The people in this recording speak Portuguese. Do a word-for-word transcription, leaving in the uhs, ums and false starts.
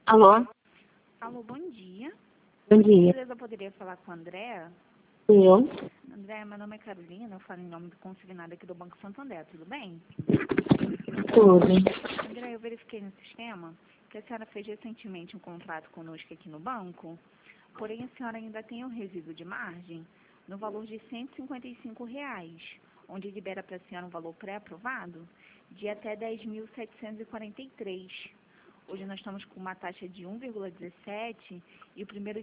Alô? Alô, bom dia. Bom dia. Beleza, eu poderia falar com a Andréa? Eu? Andréa, meu nome é Carolina, eu falo em nome do consignado aqui do Banco Santander, tudo bem? Tudo. Andréa, eu verifiquei no sistema que a senhora fez recentemente um contrato conosco aqui no banco, porém a senhora ainda tem um resíduo de margem no valor de cento e cinquenta e cinco reais, onde libera para a senhora um valor pré-aprovado de até dez mil setecentos e quarenta e três. Hoje nós estamos com uma taxa de um vírgula dezessete e o primeiro